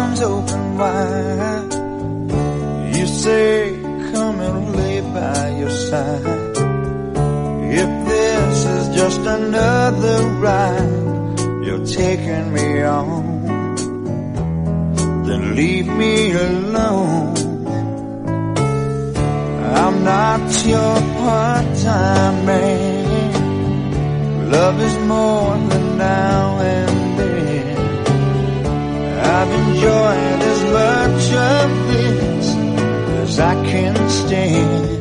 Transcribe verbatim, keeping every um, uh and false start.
arms open wide. You say, come and lay by your side. If this is just another ride you're taking me on, then leave me alone. I'm not your part-time man. Love is more than now and then. I've enjoyed as much of this as I can stand.